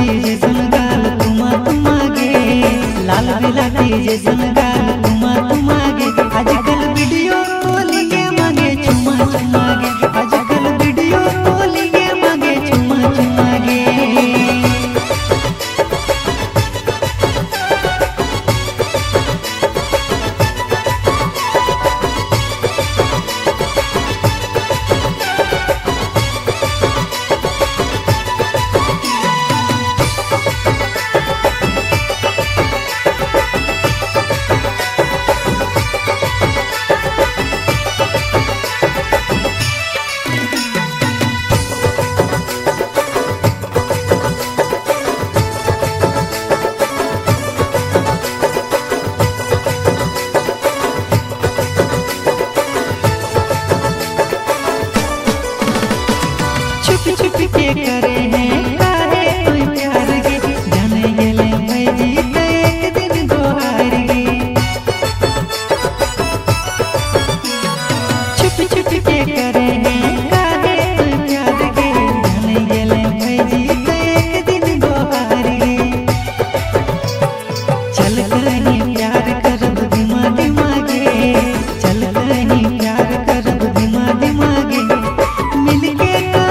बिलाती जैसन गाल तुमा तुमागे, लाल बिलाती जैसन गाल तुमा तुमागे। आजकल वीडियो कॉलिंग मांगे चुमा चुमागे, आजकल वीडियो कॉलिंग मांगे चुमा चुमागे। छुप के करे हैं काहे कोई प्यार गे, जाने गेले मैं जीत एक दिन दोहार गे। छुप के करे हैं काहे कोई प्यार गे, जाने गेले मैं जीत एक दिन दोहार गे। चल कहीं प्यार करब दिमा दिमागे, चल कहीं प्यार करब दिमा दिमागे। मिलके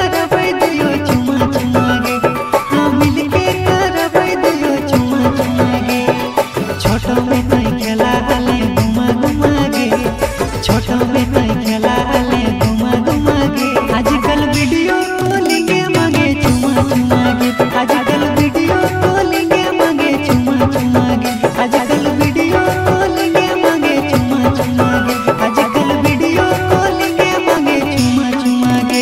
छोटो में नहीं खेला हले घुमा घुमागे, छोटो में नहीं खेला हले घुमा घुमागे। आजकल वीडियो कॉलिंग मांगे चुमा चुमागे, आजकल वीडियो कॉलिंग मांगे चुमा चुमागे, आजकल वीडियो कॉलिंग मांगे चुमा चुमागे, आजकल वीडियो कॉलिंग मांगे चुमा चुमागे।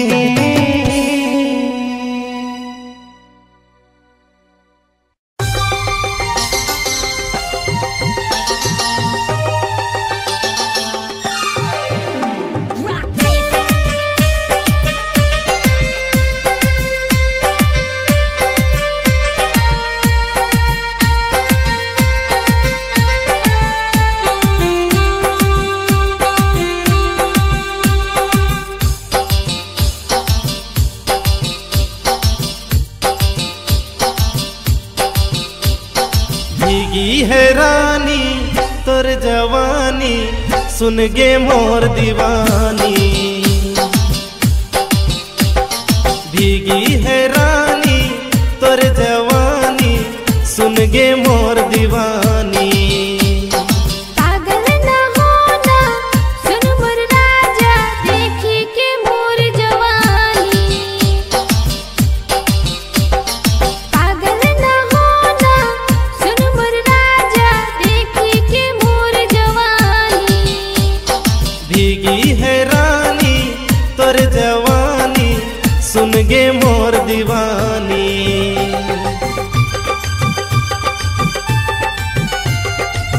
भीगी है रानी तोर जवानी, सुन गे मोर दीवानी। भीगी है रानी तोर जवानी, सुन गे मोर दीवानी। पागल न होना सुन मोर राजा, देखी के मोर जवानी। पागल न होना सुन मोर राजा, देखी के मोर जवानी। भीगी है रानी तोर जवानी, सुन गे मोर दीवानी।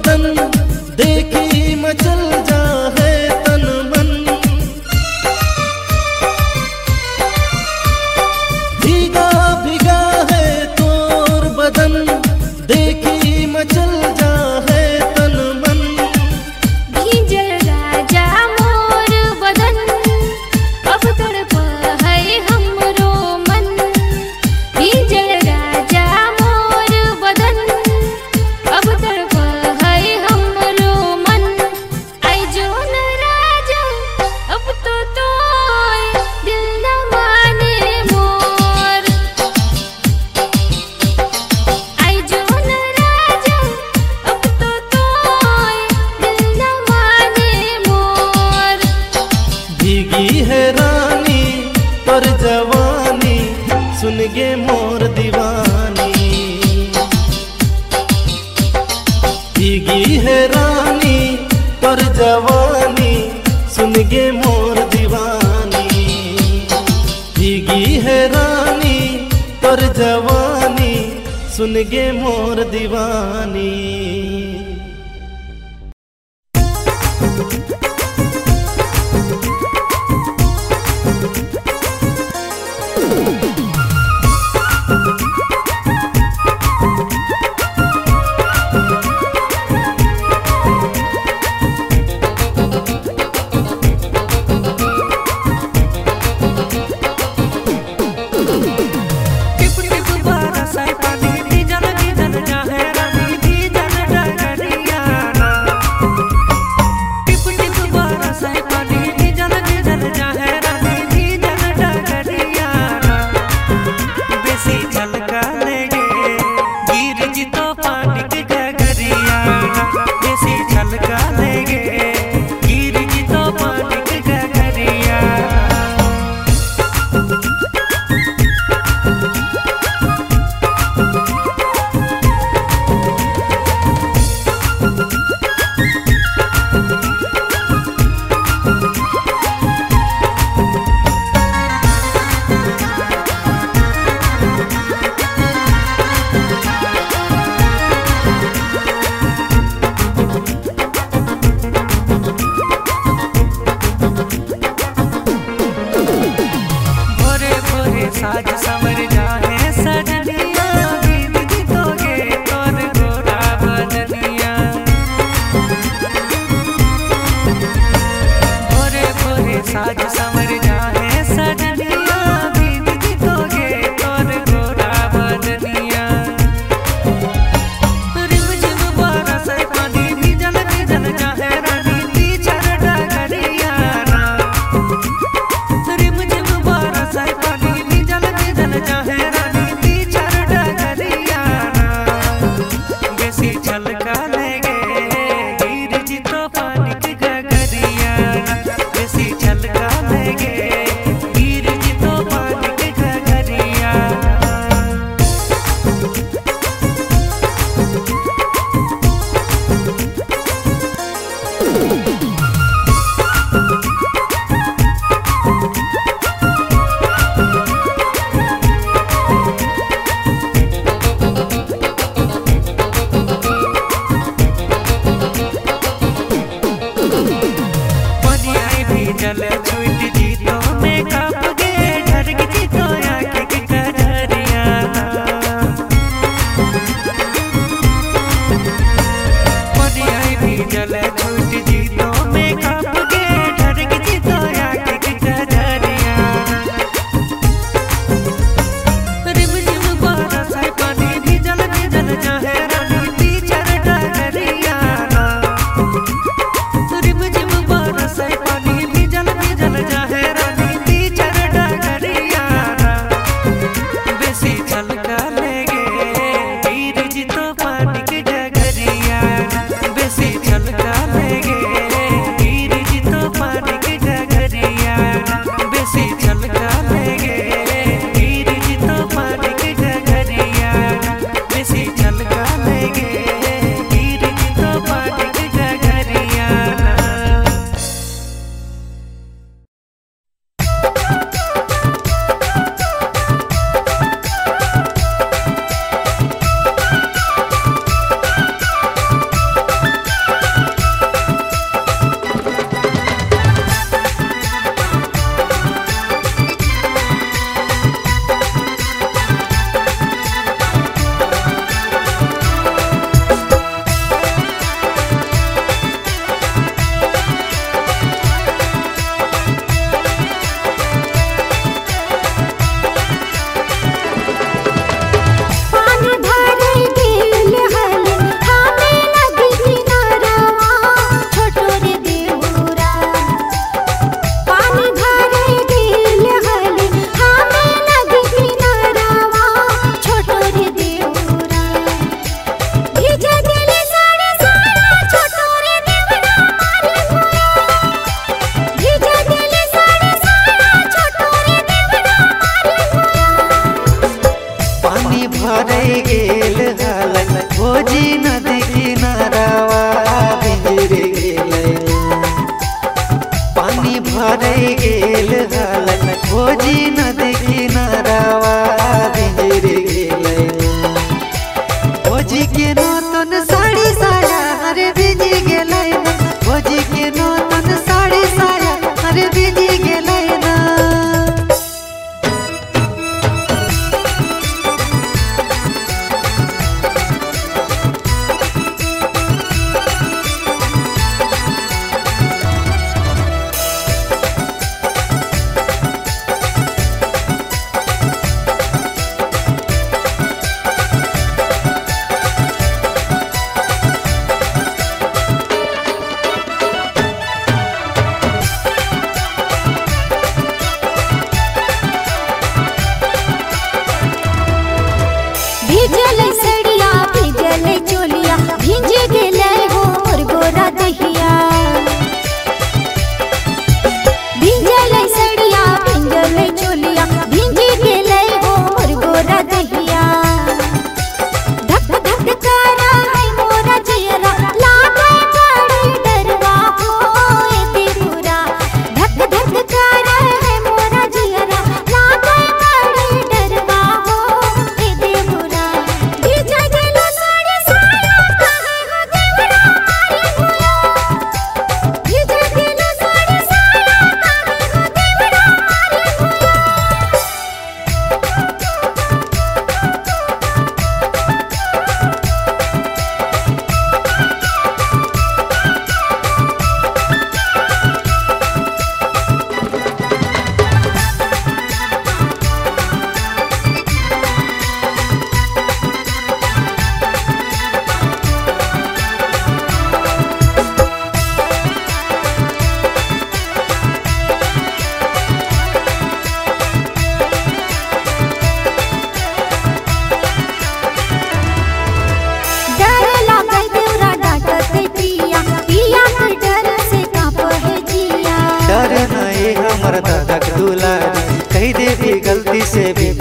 बदन देखी मचल जा है तन मन। भीगा भीगा है तोर बदन देखी मचल जा है तन मन। भीजल राजा मोर बदन अब तड़प है हमरो मन। भीजल राजा मोर बदन अब तड़प है हमरो मन। आई जो न राजा अब तो तोय दिल न माने मोर। आई जो न राजा अब तो तोय दिल न माने मोर। भीगी है रानी पर जवानी सुन गे मोर दीवानी। भीगी है रानी पर जवानी सुन गे मोर दीवानी। भीगी है रानी पर जवानी सुन गे मोर दीवानी। टिप टिप बरस पानी भीजल भीजल जाहे रानी भीजल डगरिया। टिप टिप बरस पानी भीजल भीजल जाहे रानी भीजल डगरिया। बेसी छलका लेगे गिर जी तो पानी की गगरिया। बेसी छलका लेगे गिर जी तो पानी की गगरिया। भोरे भोरे साज समर जाए सजनिया। गीत गीतोगे तोर गोरा बदनिया। भोरे भोरे साज समर जाए सजनिया। गीत गीतोगे तोर गोरा बदनिया। रिम झिम बरस पानी भीजल भीजल जाहे रानी भीजल डगरिया। रिम झिम बरस पानी भीजल भीजल जाहे रानी भीजल डगरिया। बेसी छलका लेगे गिर जी तो पानी की गगरिया। बेसी छलका लेगे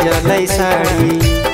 चलै साड़ी।